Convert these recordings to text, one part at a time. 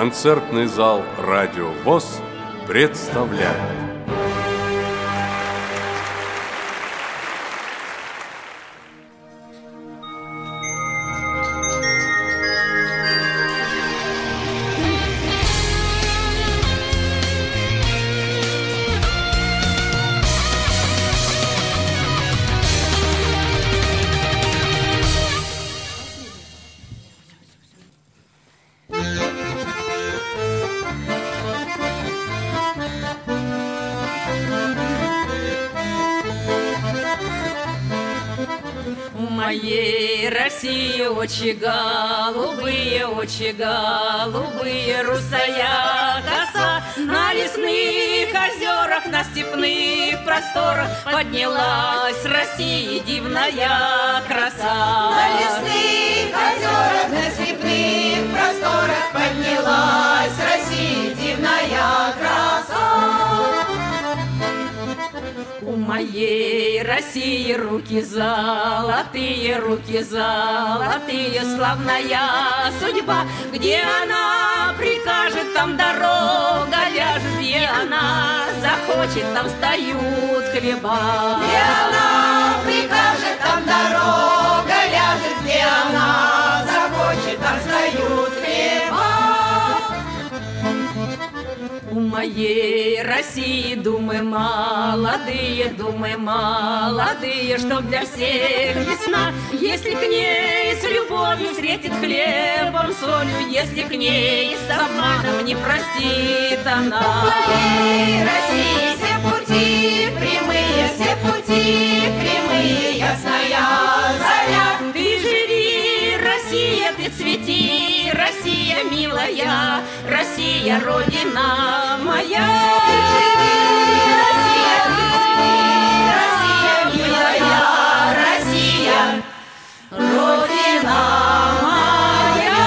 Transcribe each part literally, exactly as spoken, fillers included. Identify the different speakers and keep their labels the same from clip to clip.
Speaker 1: Концертный зал «Радио ВОС» представляет.
Speaker 2: Моей России очи голубые, очи голубые, русая коса. На лесных озерах, на степных просторах поднялась России дивная краса.
Speaker 3: На лесных озерах, на степных просторах поднялась России дивная краса.
Speaker 2: У моей России руки золотые, руки золотые, славная судьба. Где она прикажет, там дорога ляжет, где она захочет, там встают хлеба.
Speaker 3: Где она прикажет, там дорога ляжет, где она захочет, там встают хлеба.
Speaker 2: У моей России думы молодые, думы молодые, чтоб для всех весна. Если к ней с любовью встретит хлебом, солью, если к ней с обманом не простит она.
Speaker 3: У моей России все пути прямые, все пути прямые, ясная заря.
Speaker 2: Ты живи, Россия, ты цвети, Россия милая, Россия, родина моя.
Speaker 3: Ты живи, Россия, ты цвети, Россия милая, Россия, родина моя.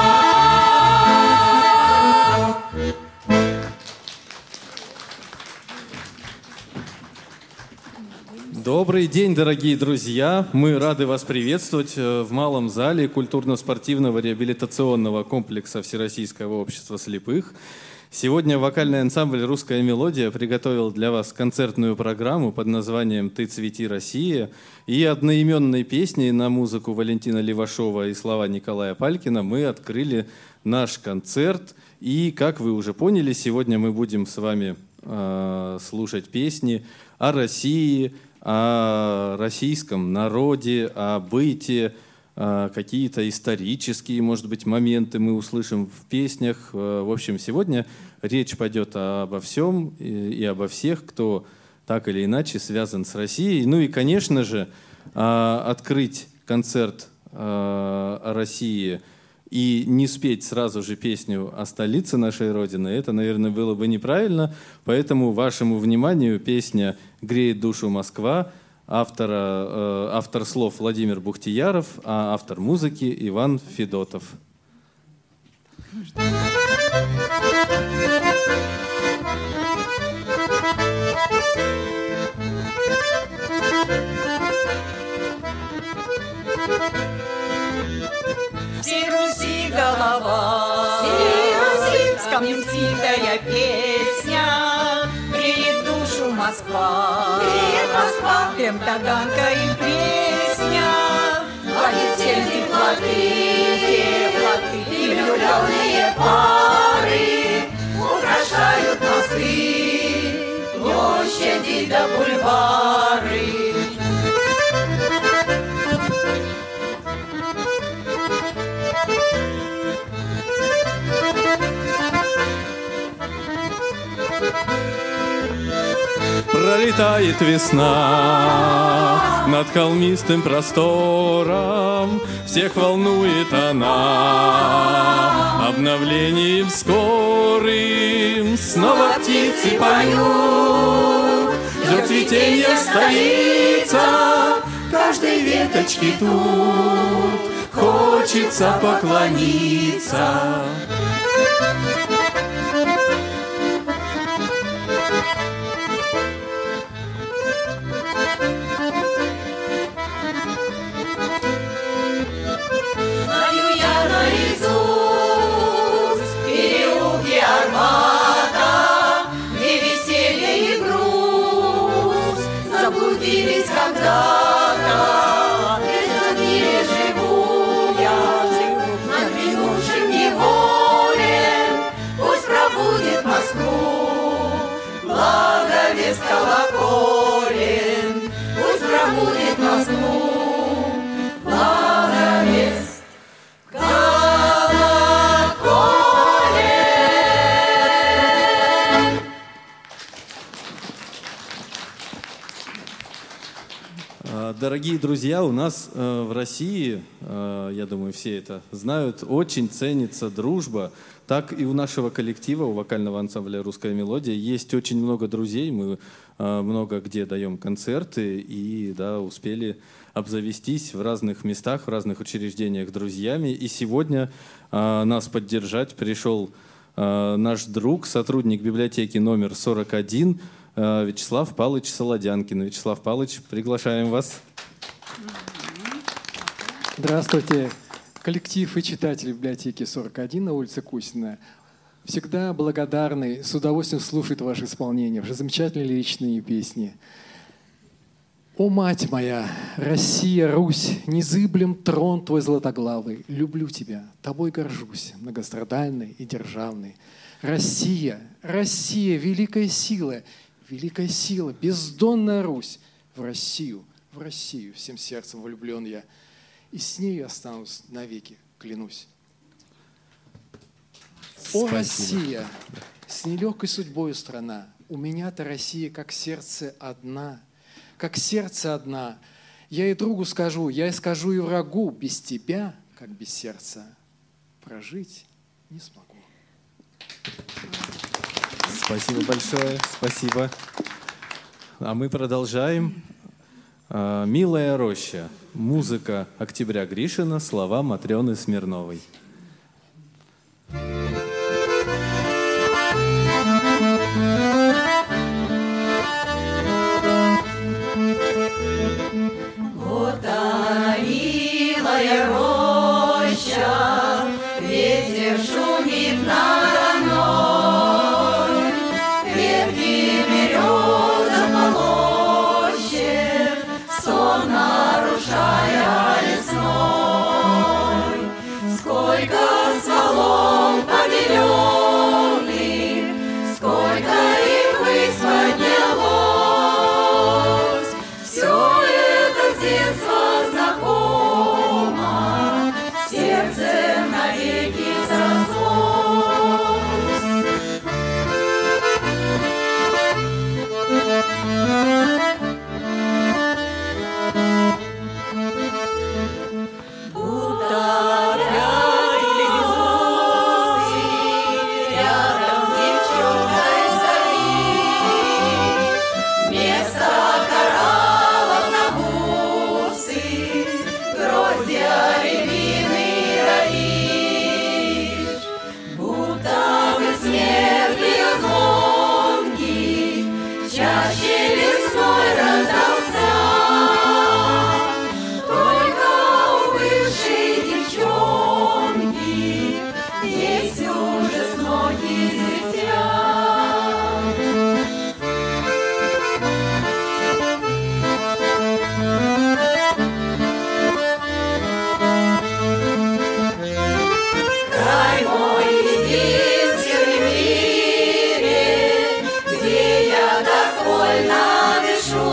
Speaker 4: Добрый день, дорогие друзья! Мы рады вас приветствовать в малом зале культурно-спортивного реабилитационного комплекса Всероссийского общества слепых. Сегодня вокальный ансамбль «Русская мелодия» приготовил для вас концертную программу под названием «Ты цвети, Россия». И одноименной песней на музыку Валентина Левашова и слова Николая Палькина мы открыли наш концерт. И, как вы уже поняли, сегодня мы будем с вами э, слушать песни о России, о российском народе, о быте, какие-то исторические, может быть, моменты мы услышим в песнях. В общем, сегодня речь пойдет обо всем и обо всех, кто так или иначе связан с Россией. Ну и, конечно же, открыть концерт о России и не спеть сразу же песню о столице нашей Родины, это, наверное, было бы неправильно. Поэтому вашему вниманию песня «Греет душу Москва», автора, э, автор слов Владимир Бухтияров, а автор музыки Иван Федотов.
Speaker 3: Всей Руси голова, всей Руси с камнем ситая песня, греет душу Москва, греет Москва, крем, таганка и пресня, хватит всем теплоты, теплоты, и влюбленные пары украшают мосты, площади да бульвары.
Speaker 4: Пролетает весна над холмистым простором, всех волнует она обновлением скорым. Снова птицы поют, ждет цветения столица, каждой веточке тут хочется поклониться.
Speaker 3: Знаю я наизусть
Speaker 4: Дорогие друзья, у нас э, в России, э, я думаю, все это знают, очень ценится дружба. Так и у нашего коллектива, у вокального ансамбля «Русская мелодия» есть очень много друзей. Мы э, много где даем концерты и да, успели обзавестись в разных местах, в разных учреждениях друзьями. И сегодня э, нас поддержать пришел э, наш друг, сотрудник библиотеки номер сорок один, э, Вячеслав Павлович Солодянкин. Вячеслав Павлович, приглашаем вас.
Speaker 5: Здравствуйте, коллектив и читатели библиотеки сорок один на улице Кусина. Всегда благодарны, с удовольствием слушают ваши исполнения, ваши замечательные лиричные песни. О, мать моя, Россия, Русь, незыблем трон твой златоглавый, люблю тебя, тобой горжусь, многострадальный и державный. Россия, Россия, великая сила, великая сила, бездонная Русь, в Россию, в Россию всем сердцем влюблен я, и с нею останусь навеки, клянусь. О,
Speaker 4: Спасибо.
Speaker 5: Россия, с нелегкой судьбою страна, у меня-то Россия как сердце одна, как сердце одна. Я и другу скажу, я и скажу и врагу, без тебя, как без сердца, прожить не смогу.
Speaker 4: Спасибо большое, спасибо. А мы продолжаем. «Милая роща». Музыка Октября Гришина, слова Матрёны Смирновой.
Speaker 3: Вот она, милая роща, ветер шумит надо мной, ветки береза полощет, сон нарушая лесной. Сколько стволов побеленных, сколько их ввысь поднялось, все это с детства знакомо, сердце навеки срослось. Будто опять звезды рядом с девчонкой стоишь, вместо кораллов на бусы гроздья рябины роишь. Будто бы смех ее звонкий чаще лесной раздался, только у бывшей девчонки есть уже ноги дитя. Край мой единственный в мире, где я так вольно дышу.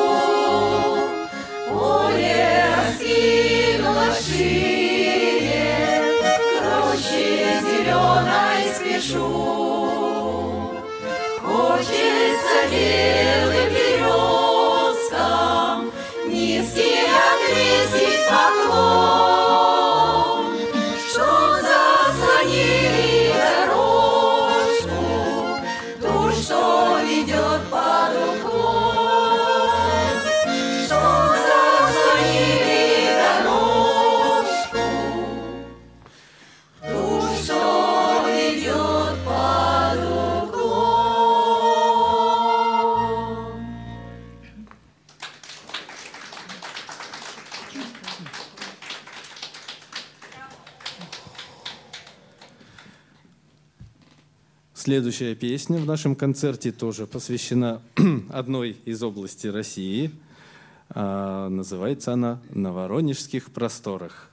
Speaker 3: Поле раскинуло шире, к роще зеленой спешу. Хочется белым березкам низкий отвесить поклон, что заслонили дорожку, ту, что ведет под уклон, что заслонили дорожку, ту, что ведет под уклон.
Speaker 4: Следующая песня в нашем концерте тоже посвящена одной из областей России. А, называется она «На воронежских просторах».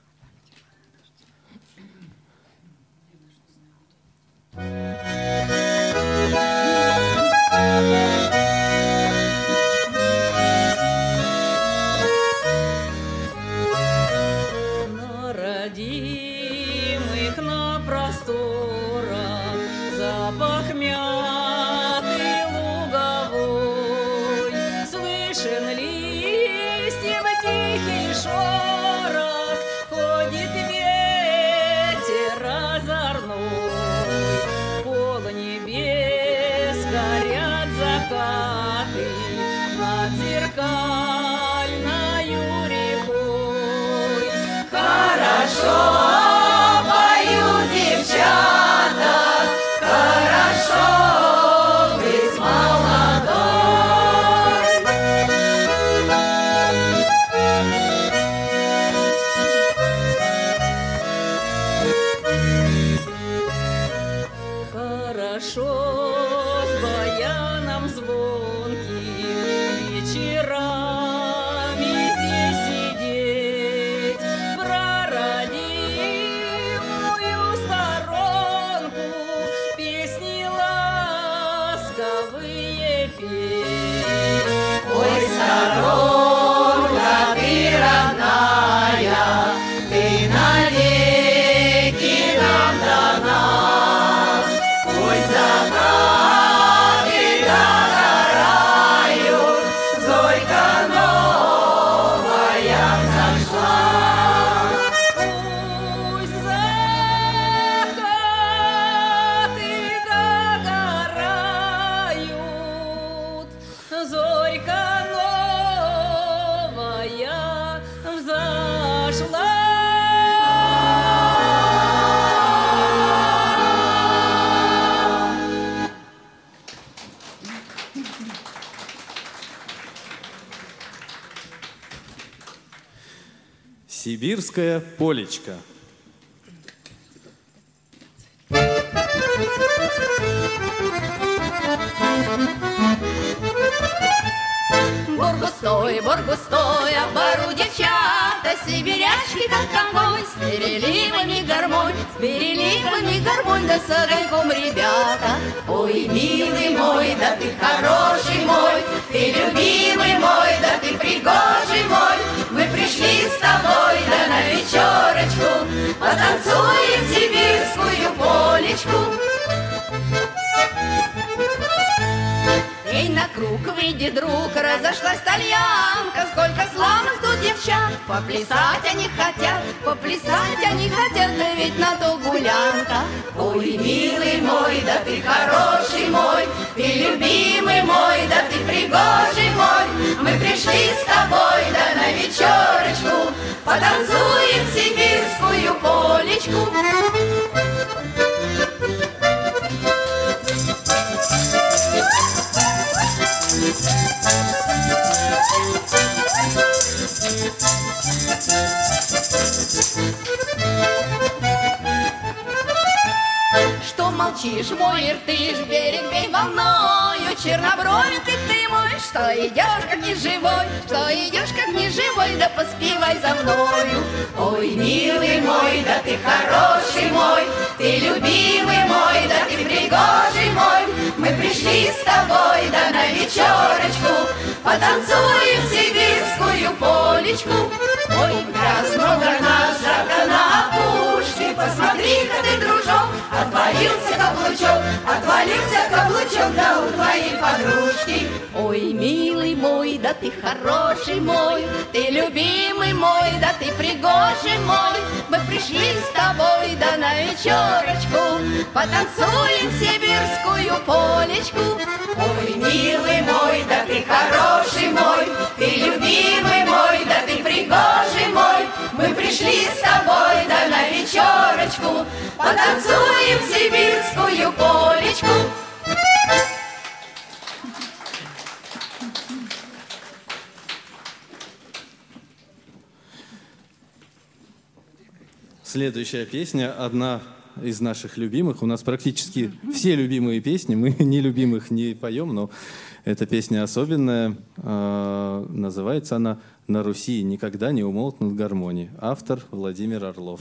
Speaker 2: На родимых, на просторах запах мяты луговой, слышен листьев тихий
Speaker 4: Сибирское полечко.
Speaker 2: Бор густой, бор густой, а в бору девчата, сибирячки, как конвой, с переливами гармонь, с переливами гармонь, да с огоньком ребята. Ой, милый мой, да ты хороший мой, ты любимый мой, да ты пригожий мой, мы пришли с тобой, да на вечерочку, потанцуем сибирскую полечку. Эй, на круг выйди, друг, разошлась тальянка, сколько славных тут девчат, поплясать они хотят, поплясать они хотят, да ведь на то гулянка. Ой, милый мой, да ты хороший мой, ты любимый мой, да ты пригожий мой, мы пришли с тобой, да на вечерочку, потанцуем сибирскую полечку. Что молчишь, мой иртыш, берег бей волною, чернобровенький ты мой, что идешь как неживой, что идешь как неживой, да поспевай за мною. Ой, милый мой, да ты хороший мой, ты любимый мой, да ты пригожий мой, мы пришли с тобой, да на вечерочку, потанцуем сибирскую полечку. Ой, раз много нас жарко на опушке, посмотри-ка ты, дружок, отвалился каблучок, отвалился каблучок, да у твоей подружки. Ой, милый мой, да ты хороший мой, ты любимый мой, да ты пригожий мой, мы пришли с тобой, да на вечерочку, потанцуем сибирскую полечку. Ой, милый мой, да ты хороший мой, ты любимый мой, да ты пригожий мой, мы пришли с тобой, да на вечерочку, потанцуем сибирскую полечку.
Speaker 4: Следующая песня одна из наших любимых. У нас практически все любимые песни. Мы нелюбимых не поем, но эта песня особенная. Э, называется она «На Руси никогда не умолкнут гармонии». Автор Владимир Орлов.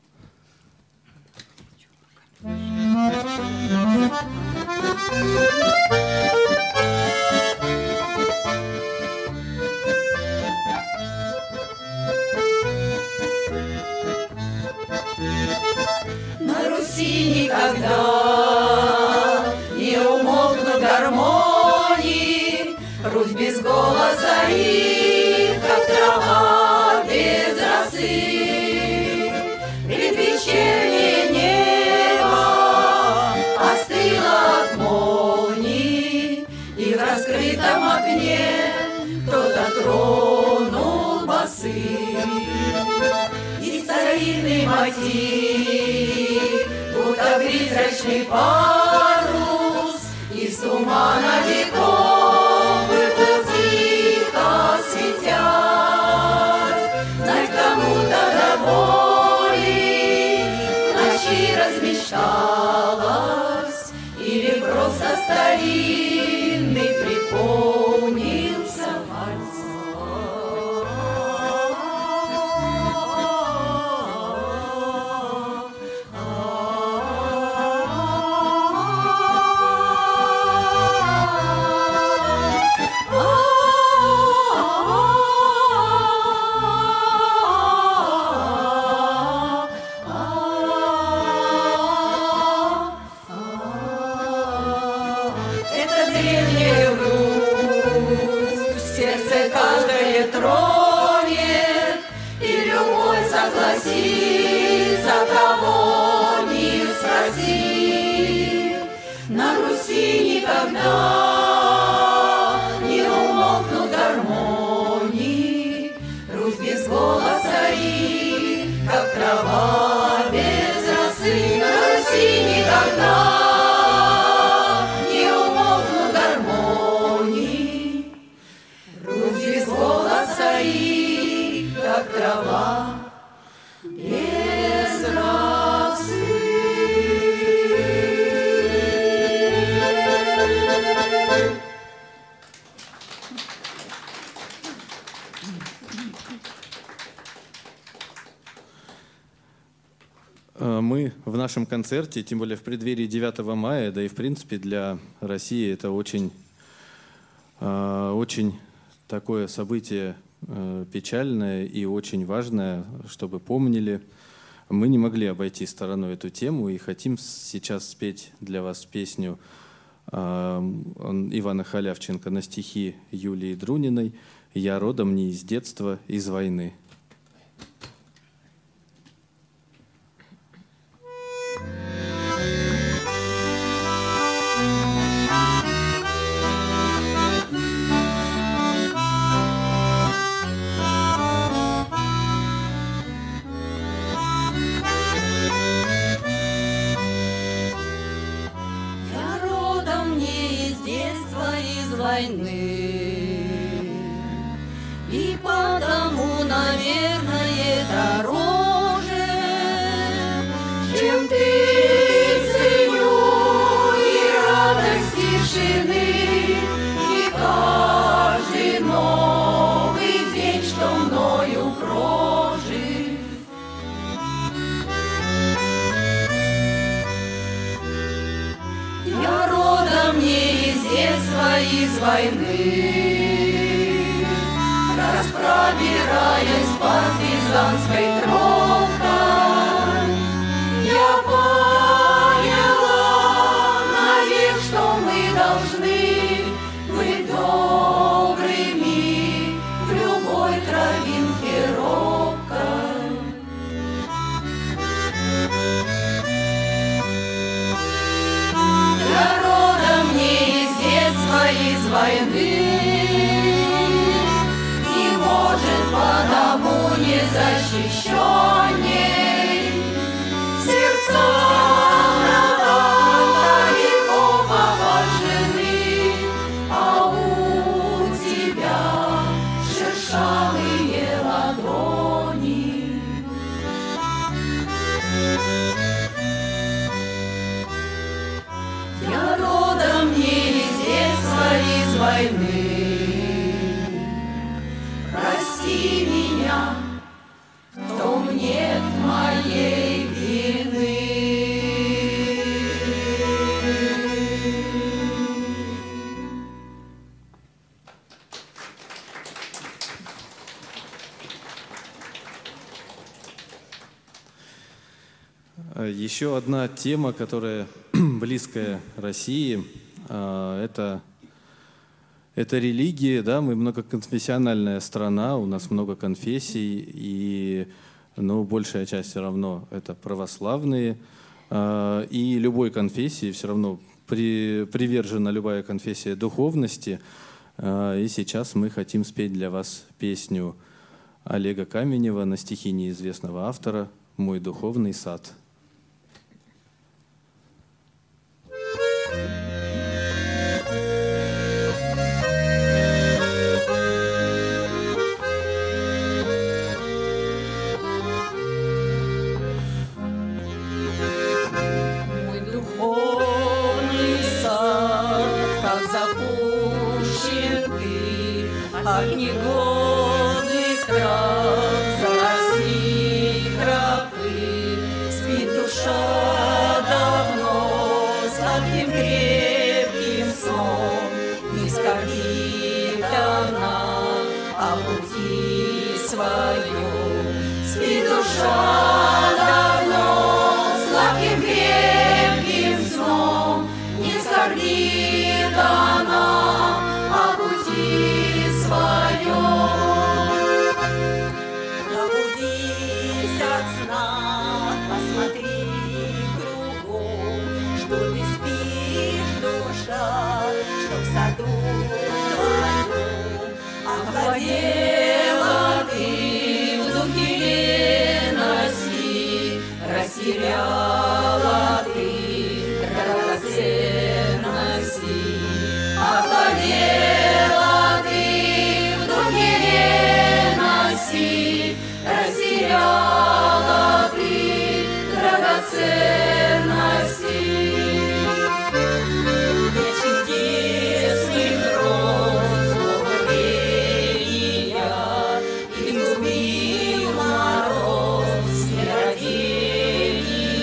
Speaker 3: На Руси никогда не умолкнут гармонии, Русь без голоса и как трава без росы. Предвечернее небо остыло от молний, и в раскрытом окне кто-то тронул басы. И старинный мотив, будто призрачный парус, из тумана веков выплыл тихо светясь. Знай, кому-то до боли в ночи размечталась, или просто старинный припомнился вальс. За кого не спроси, на Руси никогда не умолкнут гармонии. Русь без голоса и как трава без росы. На Руси никогда не умолкнут гармонии. Русь без голоса и как трава
Speaker 4: Мы в нашем концерте, тем более в преддверии девятого мая, да и в принципе для России это очень, очень такое событие печальное и очень важное, чтобы помнили. Мы не могли обойти стороной эту тему и хотим сейчас спеть для вас песню Ивана Халявченко на стихи Юлии Друниной «Я родом не из детства, из войны».
Speaker 2: И потому, наверное, дороже, чем ты, ценю и радость тишины, и каждый новый день, что мною прожит. Я родом не из детства, из войны, раз пробираясь партизанской тропкой, я поняла навек, что мы должны быть добрыми в любой травинке робкой. Я родом не из детства, из войны, потому незащищенней сердца далеко обожжены, а у тебя шершавые ладони. Я родом не из детства, из войны. Прости меня, в том нет моей вины.
Speaker 4: Еще одна тема, которая близкая России, это Это религия, да, мы многоконфессиональная страна, у нас много конфессий, и, ну, большая часть все равно это православные, и любой конфессии все равно при, привержена любая конфессия духовности, и сейчас мы хотим спеть для вас песню Олега Каменева на стихи неизвестного автора «Мой духовный сад».
Speaker 2: От негодных трав заросли тропы, спит душа давно сладким крепким сном. Не скорбит она о пути своем, спит душа давно сладким крепким сном. Не скорбит она о пути своем. Пробудись от сна, посмотри кругом, что ты спишь, душа, что в саду твоем охладела ты в духе лености, растеряла ты драгоценности, охладела ты в духе лености, растеряла ты драгоценности. Для чудесных роз благоволения изгубил мороз, не родения.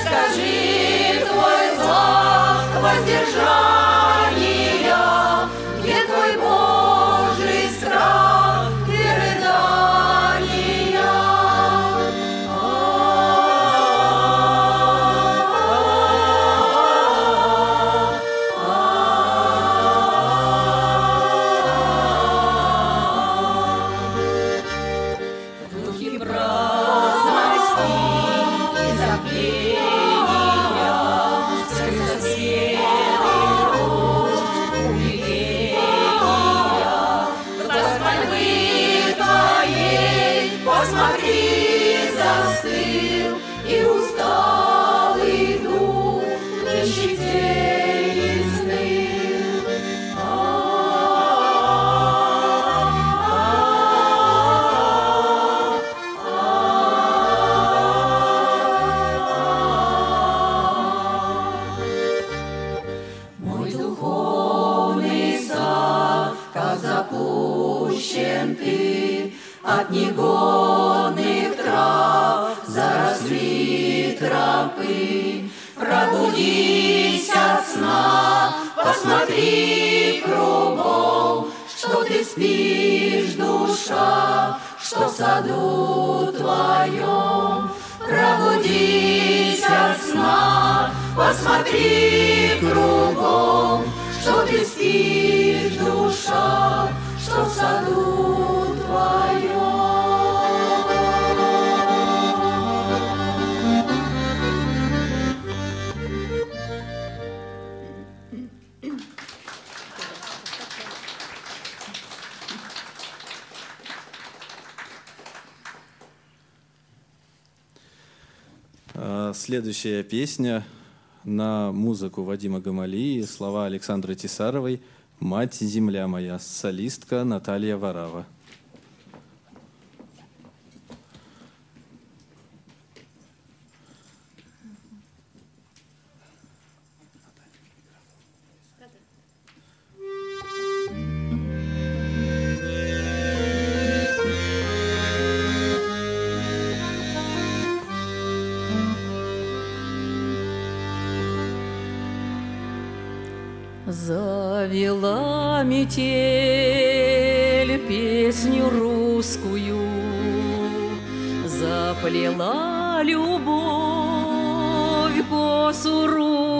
Speaker 3: скажи твой знак воздержания, где твой Божий страх и рыдания. В духе праздности и забвения скрылся светлый луч умиления. Глаз мольбы твоей посмотри, застыл, и усталый дух в нищете изныл. Мой духовный сад, как запущен ты, от негодных трав заросли тропы. Пробудись от сна, посмотри кругом, что ты спишь, душа, что в саду твоем. Пробудись от сна, посмотри кругом, что ты спишь, душа, что в саду твоем.
Speaker 4: А, Следующая песня на музыку Вадима Гамалии, слова Александры Тесаровой «Мать, земля моя», солистка Наталья Варава.
Speaker 2: Завела метель песню русскую, заплела любовь косу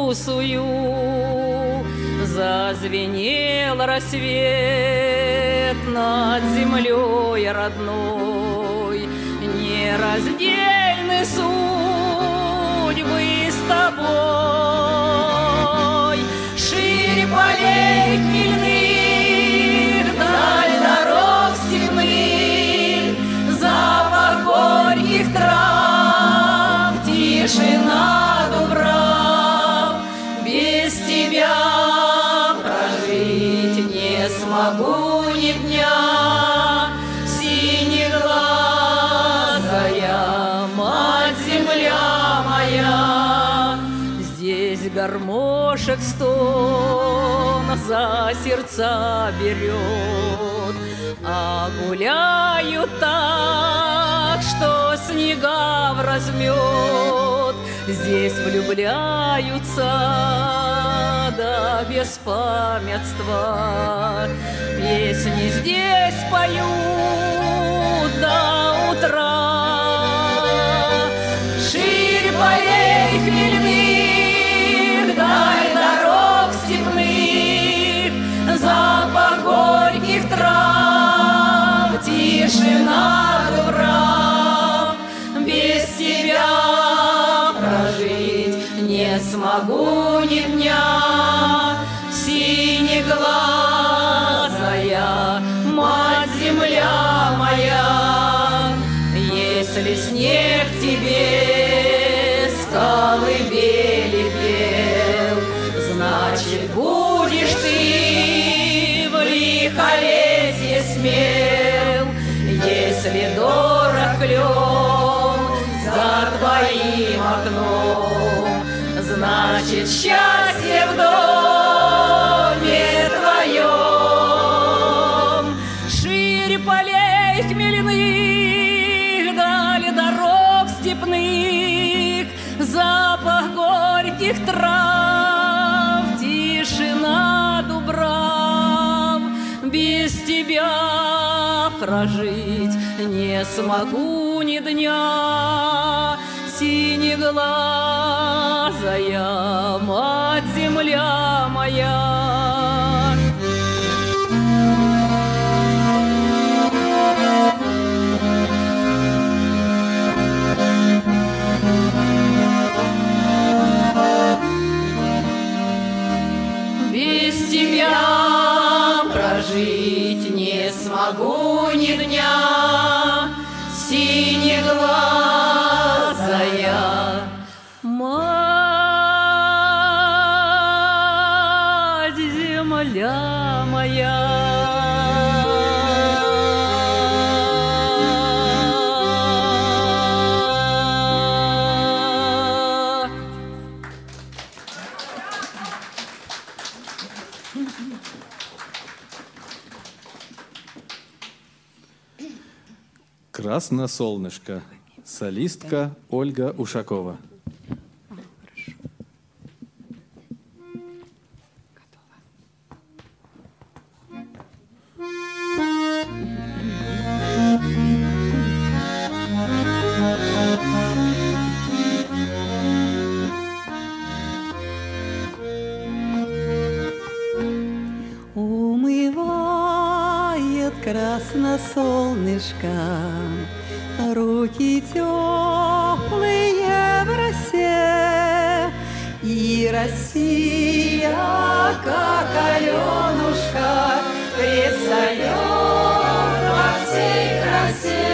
Speaker 2: русую, зазвенел рассвет над землей родной, нераздельны судьбы с тобой. Шире полей хмельных, даль дорог степных, запах горьких трав, тишина дубрав. Без тебя прожить не смогу ни дня. Синеглазая мать-земля моя, здесь гармошек стон за сердца берет, а гуляют так, что снега вразмет. Здесь влюбляются до беспамятства, песни здесь поют до утра. Шире полей хмельных, даль дорог степных, запах горьких трав, тишина дубрав. Без тебя прожить не смогу ни дня. Синеглазая мать-земля моя, если снег тебе скалы бели пел, значит, будешь ты в лихолетье смел. Если дорог клен за твоим окном, значит, счастье в доме твоем. Шире полей хмельных, даль дорог степных, запах горьких трав, тишина дубрав. Без тебя прожить не смогу ни дня. Синеглазая мать-земля моя. Без тебя прожить не смогу ни дня. Синеглазая мать-земля моя.
Speaker 4: «Красное солнышко». Солистка Ольга Ушакова.
Speaker 6: Умывает красное солнышко руки теплые в росе, и Россия, как Аленушка, предстает во всей красе.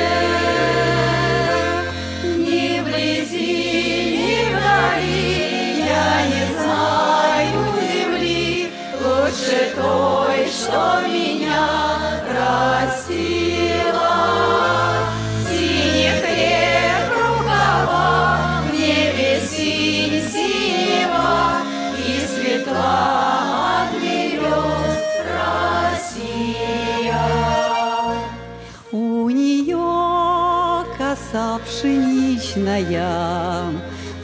Speaker 6: Ни вблизи, ни вдали я не знаю земли лучше той, что меня растила. От берез Россия. У нее коса пшеничная,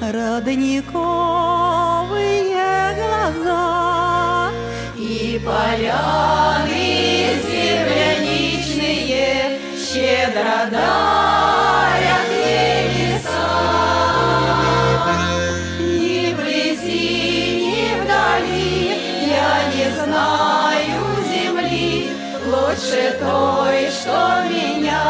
Speaker 6: родниковые глаза, и поляны земляничные щедро дарят ей леса. Ни вблизи, ни вдали я не знаю земли лучше той, что меня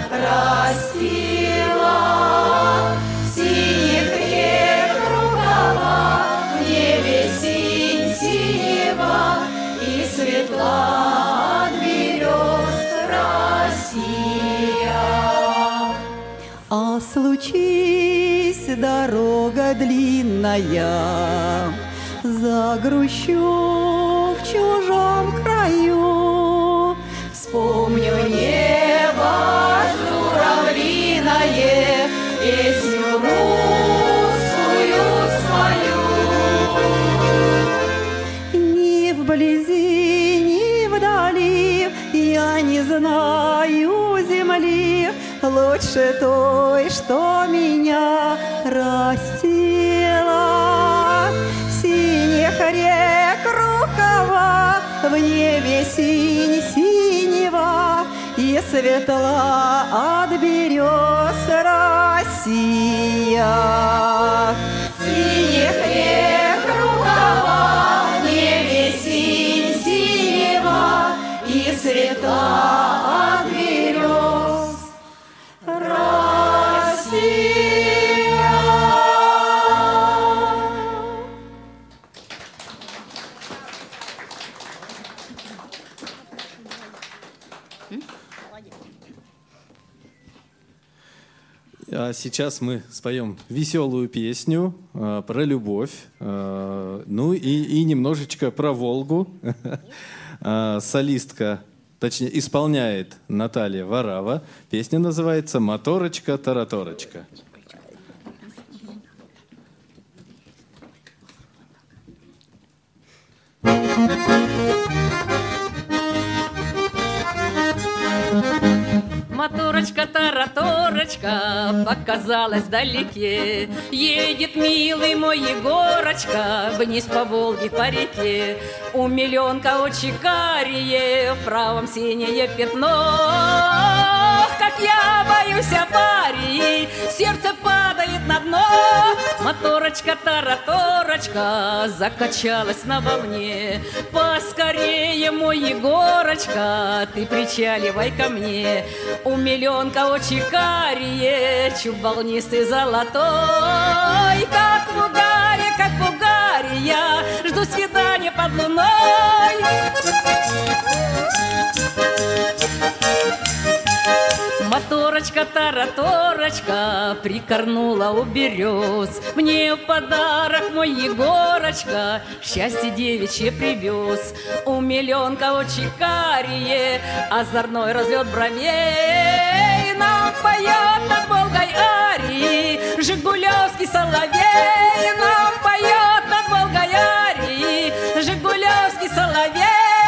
Speaker 6: растила. Синих рек рукава, в небе синь синева, и светла от берез Россия. А случись дорога длинная, загрущу в чужом краю, вспомню небо журавлиное, песню русскую свою. Ни вблизи, ни вдали я не знаю земли лучше той, что меня растила. Синих рек рукава, в небе синь синева, и светла от берез Россия. Синих рек рукава, в небе синь синева, и светла от берез Россия.
Speaker 4: А сейчас мы споем веселую песню э, про любовь, э, ну и, и немножечко про Волгу. э, солистка, точнее, исполняет Наталья Варава. Песня называется «Моторочка-тараторочка».
Speaker 2: Моторочка-тараторочка, моторочка показалась вдалеке. Едет милый мой Егорочка вниз по Волге по реке. Умиленка очи карие, в правом синее пятно. Как я боюсь аварии, сердце падает на дно. Моторочка-тараторочка закачалась на волне. Поскорее, мой Егорочка, ты причаливай ко мне. Умиленка очи карие, чуб волнистый золотой. Как в угаре, как в угаре я жду свидания под луной. Моторочка-тараторочка прикорнула у берез. Мне в подарок мой Егорочка счастье девичье привез. Умиленка очи карие, озорной развед бровей. Нам поет над Волгой арии жигулевский соловей. Нам поет над Волгой арии жигулевский соловей.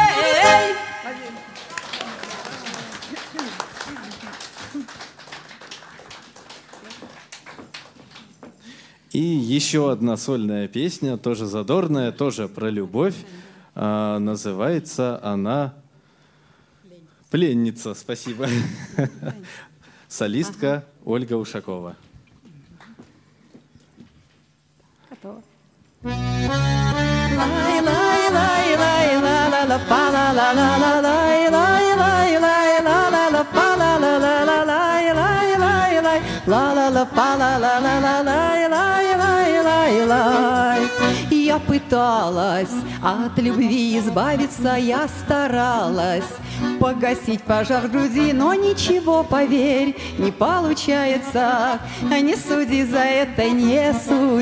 Speaker 4: И еще одна сольная песня, тоже задорная, тоже про любовь. А, называется она «Пленница». Спасибо. Солистка Ольга Ушакова.
Speaker 6: Готово. Я пыталась от любви избавиться, я старалась погасить пожар в груди, но ничего, поверь, не получается. Не суди за это, не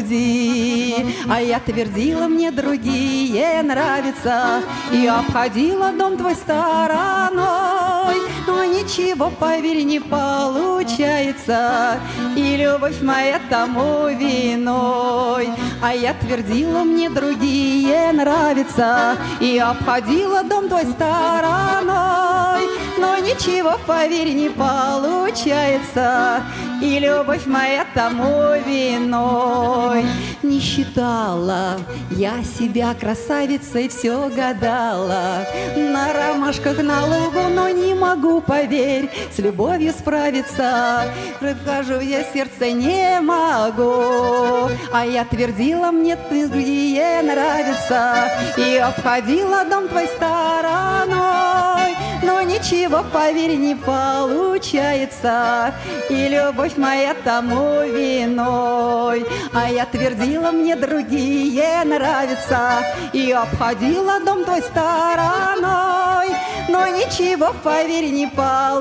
Speaker 6: суди. А я твердила, мне другие нравятся, и обходила дом твой стороной, но ничего, поверь, не получается. И любовь моя тому виной. А я твердила, мне другие нравятся, и обходила дом твой стороной, но ничего, поверь, не получается. И любовь моя тому виной. Не считала я себя красавицей, все гадала на ромашках на лугу, но не могу, поверь, с любовью справиться. Расскажу я, сердце не могу. А я твердила, мне другие нравятся, и обходила дом твой стороной, но ничего, поверь, не получается. И любовь моя тому виной. А я твердила, мне другие нравятся, и обходила дом твой стороной, но ничего, поверь, не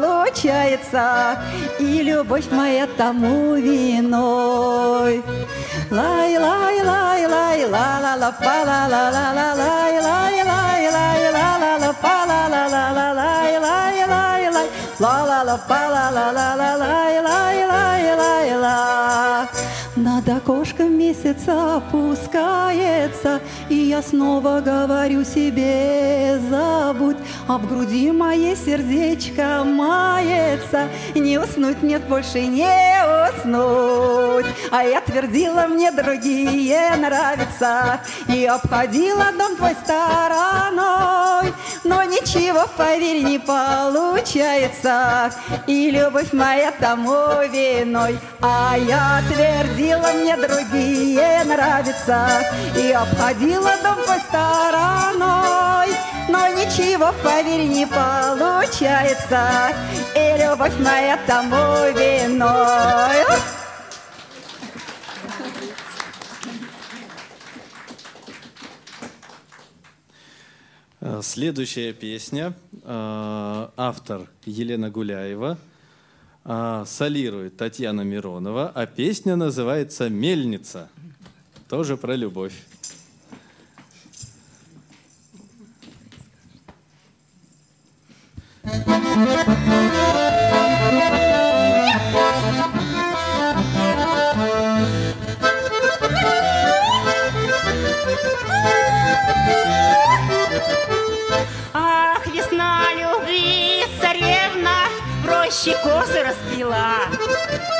Speaker 6: получается. И любовь моя тому виной. Лай, лай, лай, лай, ла ла ла па ла ла ла ла лай, лай, лай, лай, ла ла ла па ла ла ла ла лай, лай, лай, лай, ла ла ла па ла ла ла ла лай, лай, лай, лай, ла. Над окошком месяц опускается, и я снова говорю себе: забудь. А в груди моей сердечко мается, не уснуть, нет, больше не уснуть. А я твердила, мне другие нравятся, и обходила дом твой стороной, но ничего, поверь, не получается. И любовь моя тому виной. А я твердила, мне другие нравятся, и обходила дом твой стороной, но ничего, поверь, не получается. И любовь моя тому виной.
Speaker 4: Следующая песня. Автор Елена Гуляева. Солирует Татьяна Миронова. А песня называется «Мельница». Тоже про любовь.
Speaker 2: Ах, весна любви, царевна, в роще козы распила.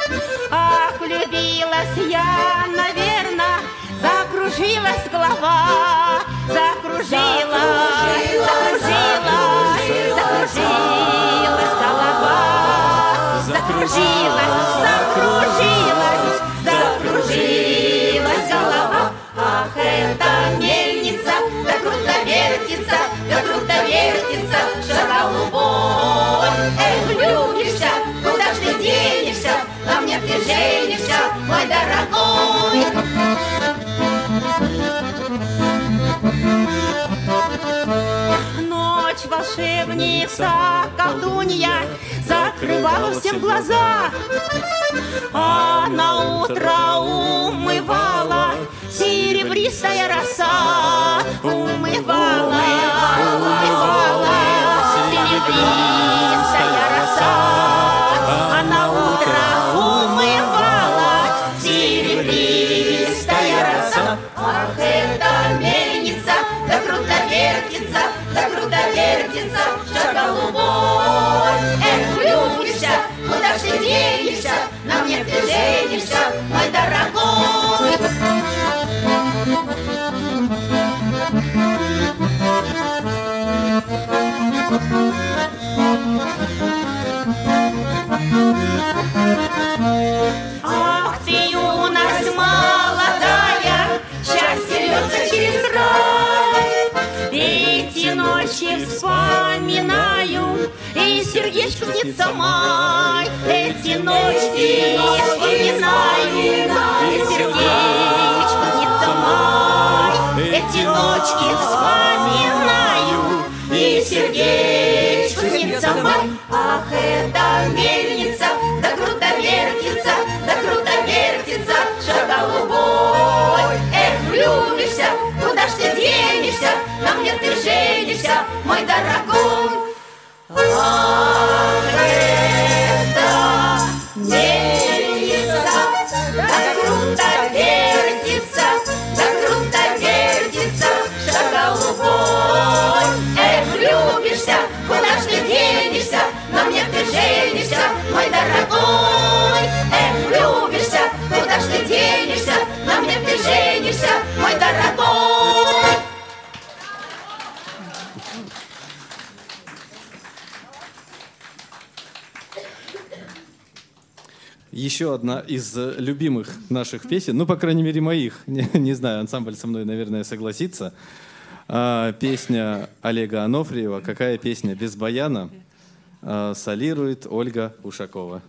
Speaker 2: напилась я, наверное, закружилась голова, закружилась, закружилась, закружилась голова, закружилась, закружилась, закружилась голова. Ах, эта мельница, да круто вертится, да круто вертится, шар голубой. Эх, влюбишься, куда ж ты денешься, на мне ты женишься, мой дорогой. Ночь волшебница, колдунья, закрывала всем глаза, а на утро умывала серебристая роса, умывала, умывала серебристая роса, а на утро умывала серебристая роса. Ах, эта мельница, да круто вертится, да круто вертится, шар голубой. Эх, влюбишься, куда ж ты денешься, на мне ты женишься, мой дорогой. Ах ты, юность молодая, счастье льется через край. Эти ночи вспоминаю, и сердечко снится май. Эти ночи вспоминаю, и сердечко снится май. Эти ночи вспоминаю, и сердечко снится май. Ах, эта мельница, да круто вертится, да круто вертится, шар голубой. Эх, влюбишься, куда ж ты денешься, на мне ты женишься, мой дорогой. Ах, эта мельница, да круто вертится, да круто вертится, шар голубой. Эх, влюбишься, куда ж ты денешься, на мне ты женишься, мой дорогой. Эх, влюбишься, куда ж ты денешься, на мне ты женишься, мой дорогой.
Speaker 4: Еще одна из любимых наших песен, ну, по крайней мере, моих, не, не знаю, ансамбль со мной, наверное, согласится. А, песня Олега Анофриева «Какая песня без баяна» а, солирует Ольга Ушакова.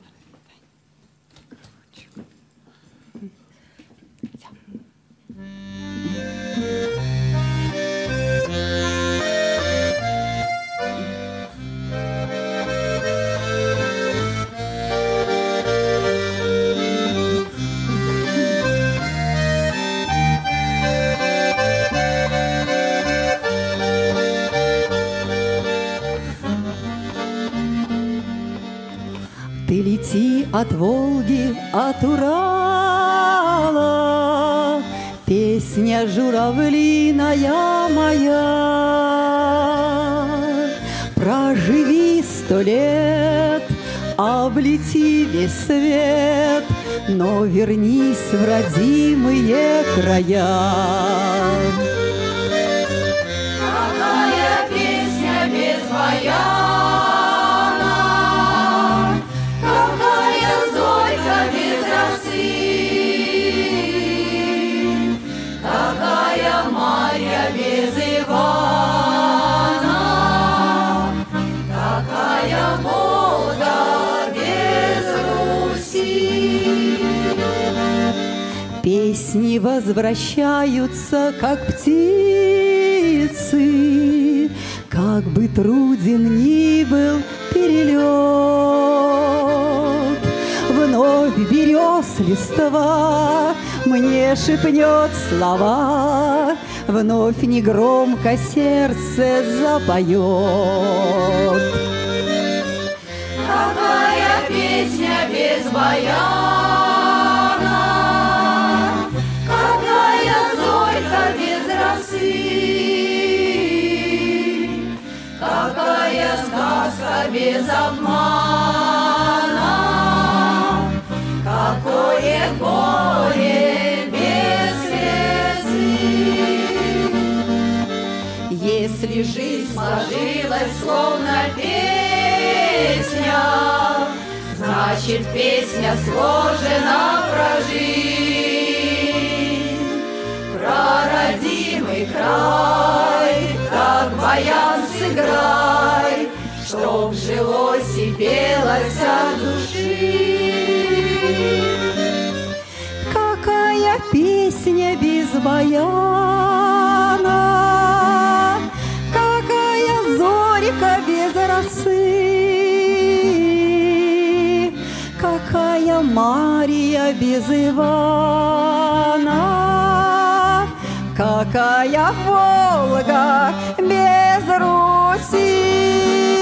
Speaker 6: Ты лети от Волги, от Урала, песня журавлиная моя. Проживи сто лет, облети весь свет, но вернись в родимые края.
Speaker 3: Какая песня без баяна, какая зорька без росы, какая Марья без Ивана, какая Волга без Руси.
Speaker 6: Песни возвращаются, как птицы, как бы труден ни был перелет. Вновь берез листва мне шепнет слова, вновь негромко сердце запоет.
Speaker 3: Какая песня без баяна, какая зорька без росы, какая сказка без обмана, какое горе песня сложена про жизнь, про родимый край, так баян сыграй, чтоб жилось и пелось от души.
Speaker 6: Какая песня без баяна, какая зорька без росы, какая Мария без Ивана, какая Волга без Руси.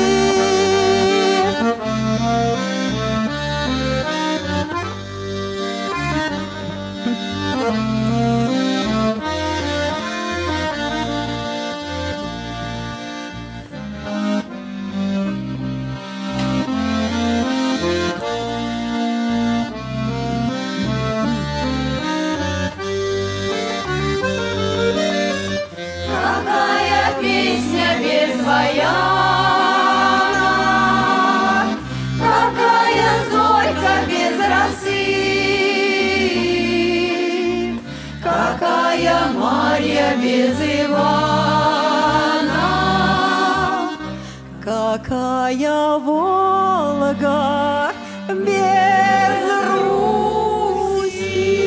Speaker 3: Баяна, какая зорька без росы, какая Марья без Ивана,
Speaker 6: какая Волга без Руси.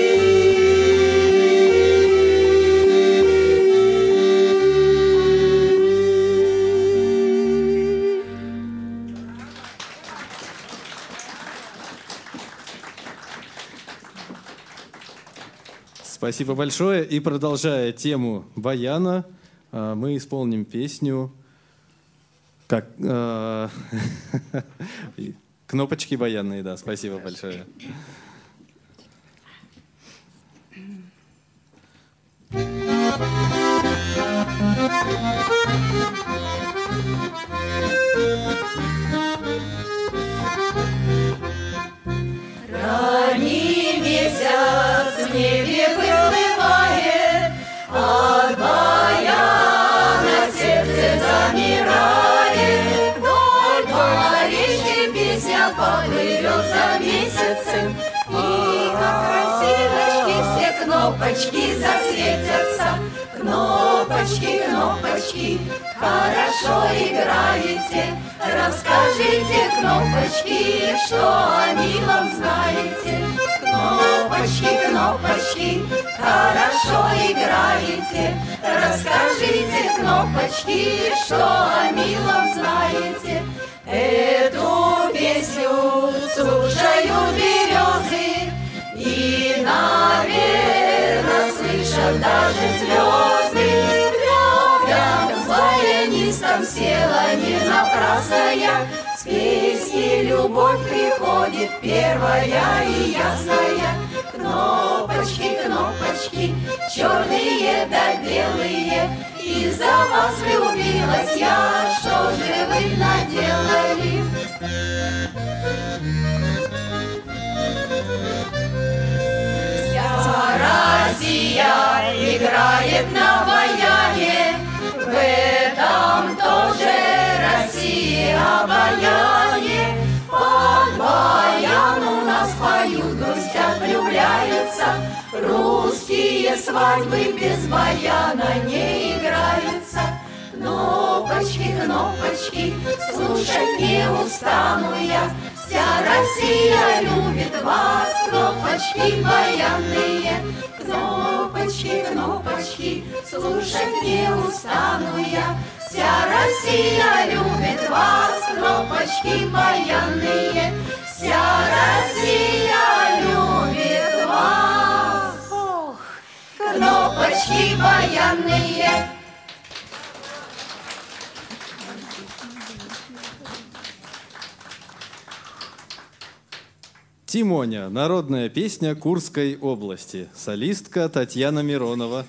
Speaker 4: Спасибо большое. И продолжая тему баяна, мы исполним песню как э, кнопочки баянные, да. Спасибо большое.
Speaker 3: Ранний месяц в небе выплывает, от баяна сердце замирает. Вдоль по речке песня поплывет за месяцем, и как красивочки все кнопочки засветятся. Кнопочки, кнопочки, хорошо играете. Расскажите, кнопочки, что о милом знаете. Кнопочки, кнопочки, хорошо играете. Расскажите, кнопочки, что о милом знаете. Эту песню слушают березы, и, наверное, слышат даже звезды. Рядом с баянистом села не напрасно я. С песней любовь приходит первая и ясная. Кнопочки, кнопочки, черные да белые, из-за вас влюбилась я, что же вы наделали? Вся Россия играет на баяне, в этом тоже Россия обаяние. Под баян у нас поют, грустят, влюбляются. Русские свадьбы без баяна не играются. Кнопочки, кнопочки, слушать не устану я. Вся Россия любит вас, кнопочки баянные. Кнопочки, кнопочки, слушать не устану я. Вся Россия любит вас, кнопочки баянные. Вся Россия любит вас. Ох, кнопочки баянные.
Speaker 4: Тимоня. Народная песня Курской области. Солистка Татьяна Миронова.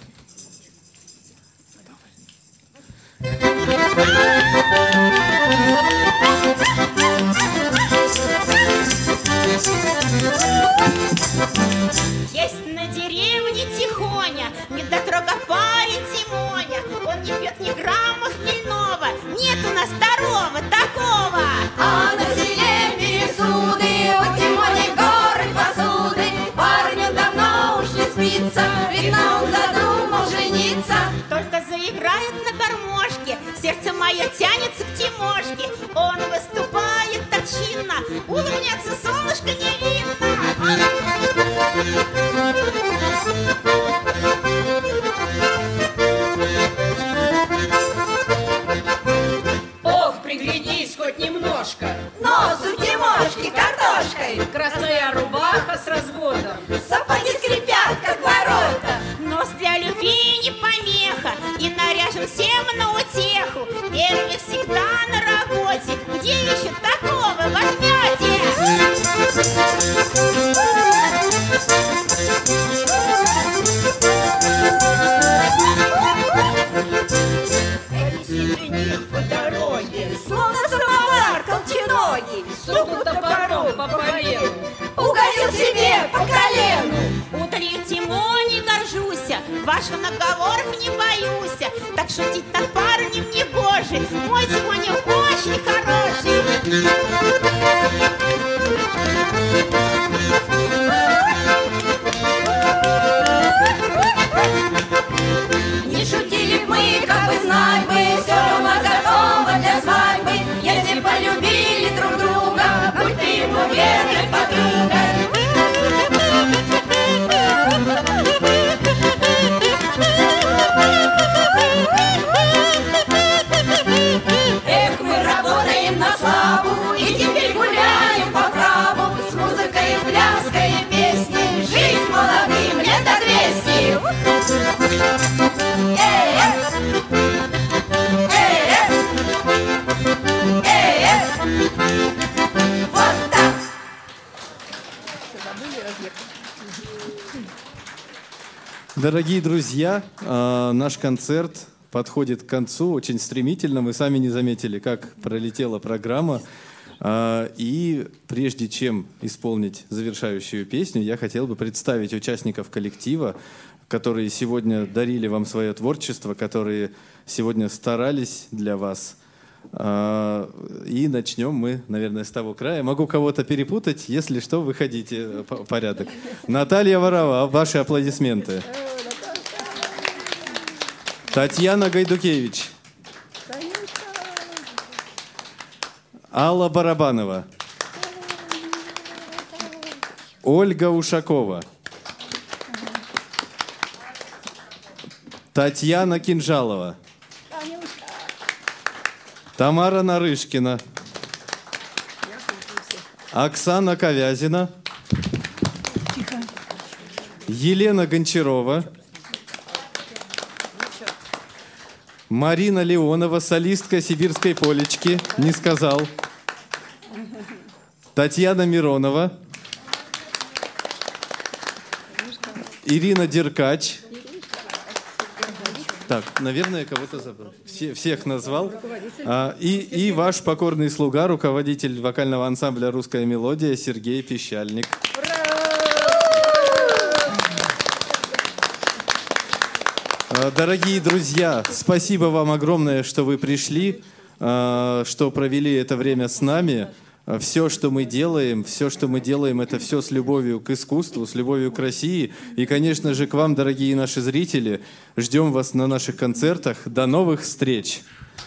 Speaker 7: Есть на деревне Тихоня, недотрога парень Тимоня. Он не пьет ни грамма хмельного, нет у нас второго такого.
Speaker 3: А на селе пересуды у тебя стремится, видно, он задумал жениться.
Speaker 7: Только заиграет на гармошке, сердце мое тянется к Тимошке. Он выступает так чинно, улыбнется солнышко не видно.
Speaker 2: Ох, приглянись хоть немножко.
Speaker 3: Нос у Тимошки картошкой,
Speaker 2: Красная рубаха с разводом.
Speaker 3: сапоги скрипят, как ворота.
Speaker 7: Нос для любви не помеха, и наряжен всем на утеху. Первый всегда на работе, где еще такого возьмете?
Speaker 2: По дороге,
Speaker 3: Словно самовар колченогий,
Speaker 2: стукнул топором по полену.
Speaker 3: угодил себе по колену.
Speaker 7: Удалив Тимоне горжуся, ваших наговоров не боюся. Так шутить над парнем не гоже, мой Тимоня очень хороший.
Speaker 3: Не шутили б мы, как бы знать бы, все равно готово для свадьбы. Если полюбили друг друга, будь ты ему верной подругой. Эх, мы работаем на славу и теперь гуляем по праву. С музыкой, пляской и песней жизнь молодым лет до двести. Эй, эй, эй, эй, эй, эй. Вот так.
Speaker 4: Дорогие друзья, э, наш концерт подходит к концу очень стремительно. Мы сами не заметили, как пролетела программа. Э, и прежде чем исполнить завершающую песню, я хотел бы представить участников коллектива, которые сегодня дарили вам свое творчество, которые сегодня старались для вас. Э, и начнем мы, наверное, с того края. Могу кого-то перепутать, если что, выходите по порядок. Наталья Ворова, ваши аплодисменты. Татьяна Гайдукевич. Алла Барабанова. Ольга Ушакова. Татьяна Кинжалова. Тамара Нарышкина. Оксана Ковязина. Елена Гончарова. Марина Леонова, солистка «Сибирской полечки», не сказал. Татьяна Миронова. Ирина Деркач. Так, наверное, кого-то забыл. Все, всех назвал. А, и, и ваш покорный слуга, руководитель вокального ансамбля «Русская мелодия» Сергей Пищальник. Дорогие друзья, спасибо вам огромное, что вы пришли, что провели это время с нами. Все, что мы делаем, все, что мы делаем, это все с любовью к искусству, с любовью к России. И, конечно же, к вам, дорогие наши зрители. Ждем вас на наших концертах. До новых встреч!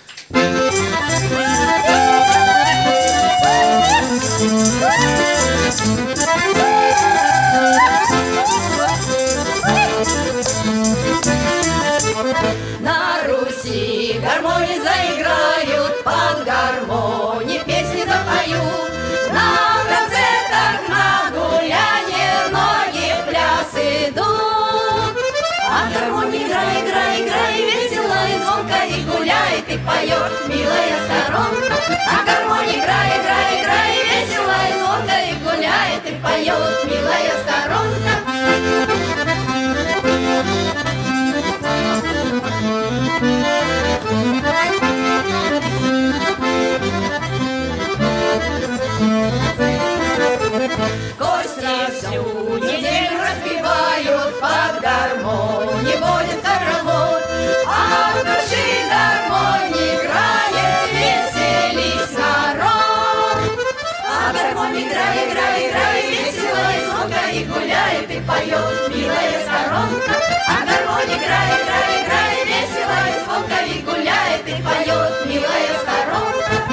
Speaker 3: На Руси гармонии заиграют, под гармонии песни запоют. На концертах, на гулянье ноги в пляс идут. А гармония играй, играй, играй, весело и звонко и гуляет, и поет милая сторонка. А гармония играй, играй, играй, весело и звонко и гуляет, и поет милая сторонка. Кости всю неделю распевают, под гармонии будет хоровод. А в души гармонии играет, веселись народ. А гармония играй, играй, играй, весело и звонко и гуляет, и поет милая сторона. сторонка. А гармония играй, играй, играй, весело и звонко и гуляет, и поет милая сторонка.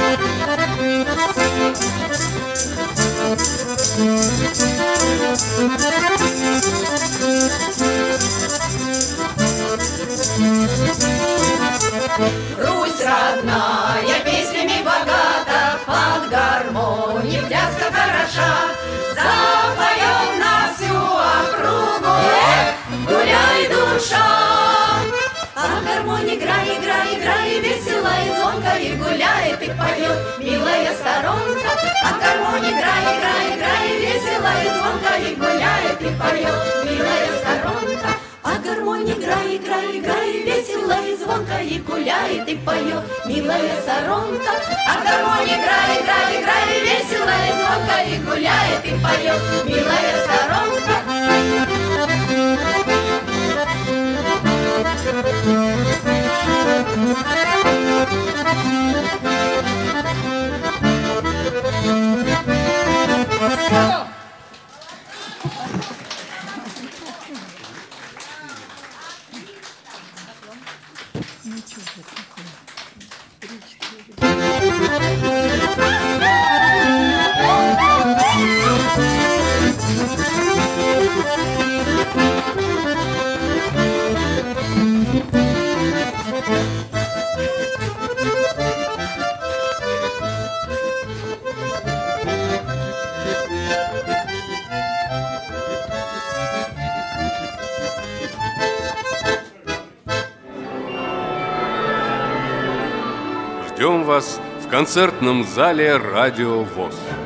Speaker 3: Русь родная, песнями богата, под гармонию пляска хороша. Запоем на всю округу, эх, гуляй, душа. А гармония играй, играй, играй, весело и звонко и гуляет, и поет милая сторонка. А гармония играй, играй, играй, весело и звонко и гуляет, и поет милая сторонка. А гармония играй, играй, играй, весело и звонко и гуляет, и поет милая сторонка. А гармония играй, играй, играй, весело и звонко и гуляет, и поет милая сторонка.
Speaker 1: Ждем вас в концертном зале «Радио ВОС».